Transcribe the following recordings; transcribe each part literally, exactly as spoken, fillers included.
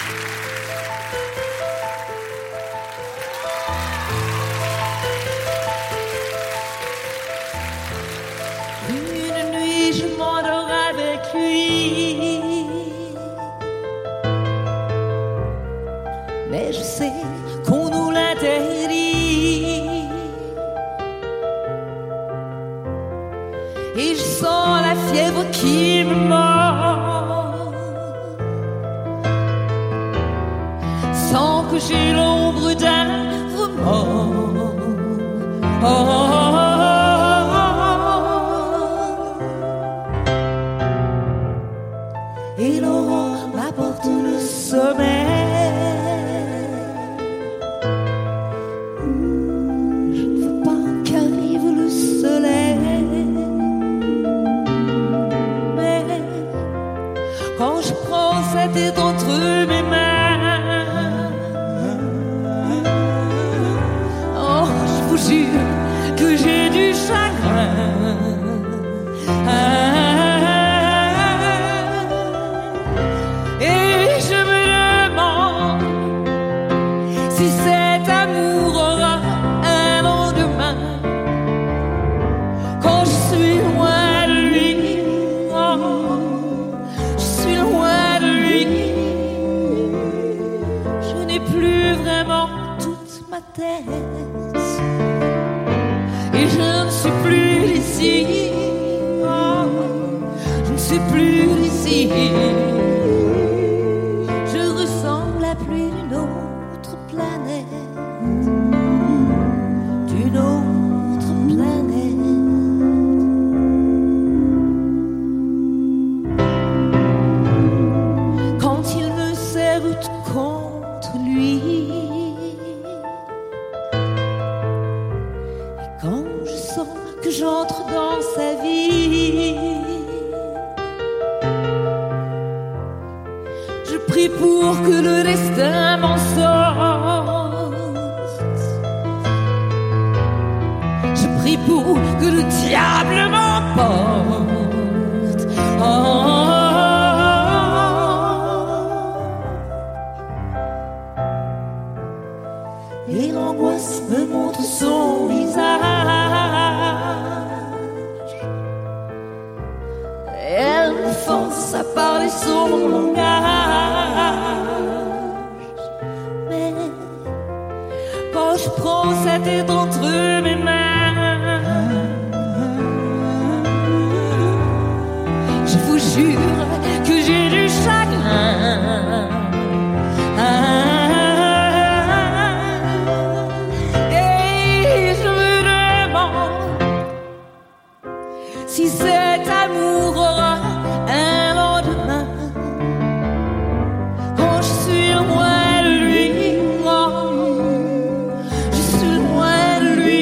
Une nuit, je m'endors avec lui, mais je sais qu'on nous l'interdit. Et je sens la fièvre qui me mord, sans que j'ai l'ombre d'un remords. Oh, oh, oh. Et l'aurore m'apporte le sommeil. Je ne veux pas qu'arrive le soleil, mais quand je prends sa tête entre mes mains, oh, je vous jure que j'ai du chagrin. Et je me demande si cet amour aura un lendemain, quand je suis loin de lui. Oh, je suis loin de lui. Je n'ai plus vraiment toute ma tête, et je ne suis plus ici. Oh, je ne suis plus ici. Je ressemble à plus d'une autre planète, d'une autre planète. Quand il me serre contre lui, et quand je sens que j'entre dans sa vie, je prie pour que le destin m'en sorte. Je prie pour que le diable m'emporte. Oh, et l'angoisse me montre son visage. Elle me force à parler son langage, mais quand je prends sa tête entre mes mains, je vous jure que j'ai du chagrin. Et je me demande si cet amour aura un lendemain, quand je suis loin de lui. Oh, je suis loin de lui.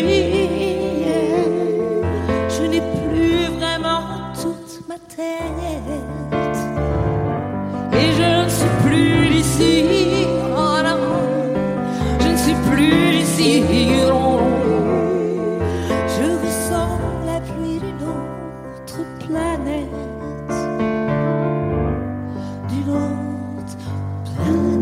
Je n'ai plus vraiment toute ma tête, et je ne suis plus d'ici. Oh non, je ne suis plus d'ici. Oh, je ressemble à plus d'une autre planète, d'une autre planète.